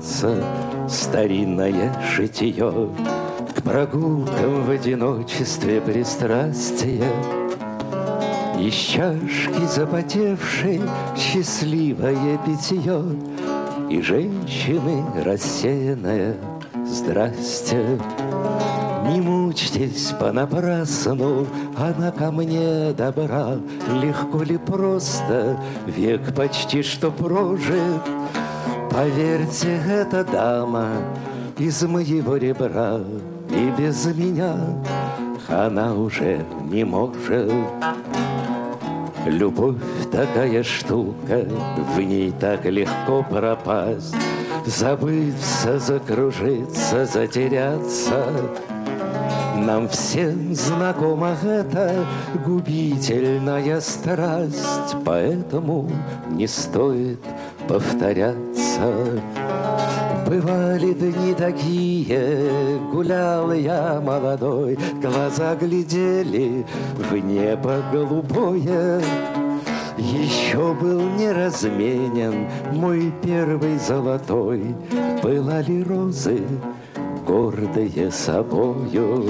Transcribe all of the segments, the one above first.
вернется старинное житие, к прогулкам в одиночестве пристрастия. Из чашки запотевшей счастливое питье, и женщины рассеянная «Здрасте». Не мучьтесь понапрасну, она ко мне добра. Легко ли просто, век почти что прожит. Поверьте, эта дама из моего ребра, и без меня она уже не может. Любовь такая штука, в ней так легко пропасть, забыться, закружиться, затеряться. Нам всем знакома эта губительная страсть, поэтому не стоит повторяться. Бывали дни такие, гулял я молодой, глаза глядели в небо голубое. Еще был неразменен мой первый золотой, пылали розы, гордые собою.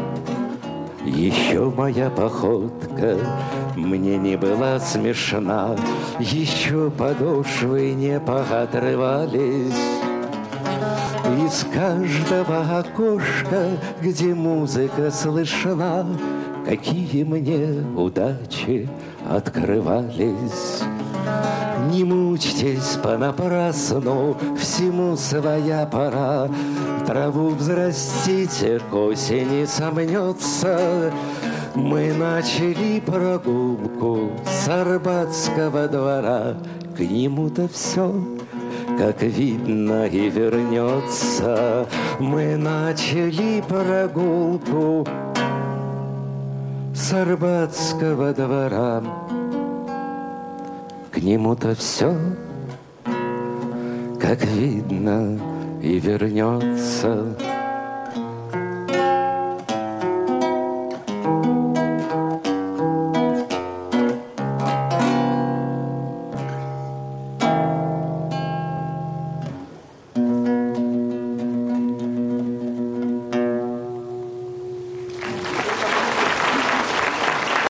Еще моя походка мне не была смешна, еще подошвы не поотрывались. Из каждого окошка, где музыка слышна, какие мне удачи открывались. Не мучьтесь понапрасну, всему своя пора. Траву взрастите, к осени сомнется. Мы начали прогулку с Арбатского двора. К нему-то все, как видно, и вернется. Мы начали прогулку с Арбатского двора. К нему-то все, как видно, и вернется.